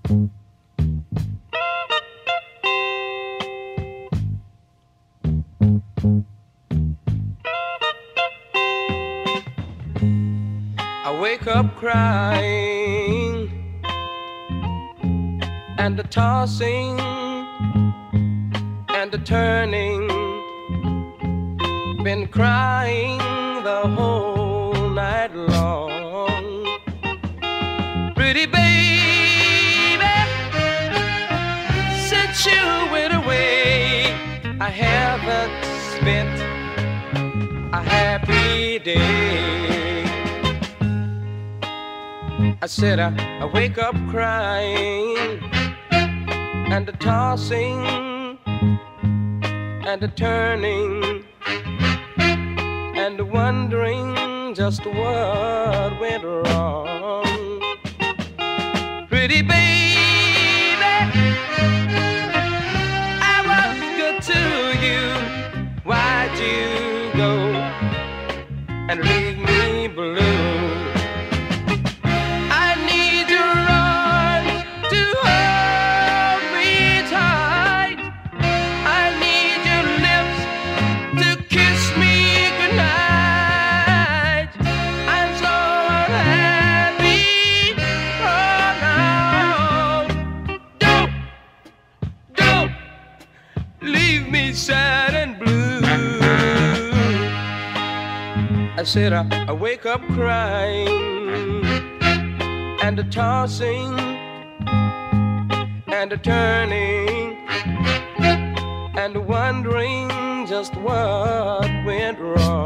I wake up crying and the tossing and the turning, been crying the whole night long. Pretty baby, since you went away, I haven't spent a happy day. I said I wake up crying and the tossing and the turning and the wondering just what went wrong. Pretty baby, I was good to you. Why'd you go and leave me blue? Sad and blue. I said I wake up crying and the tossing and the turning and the wondering just what went wrong.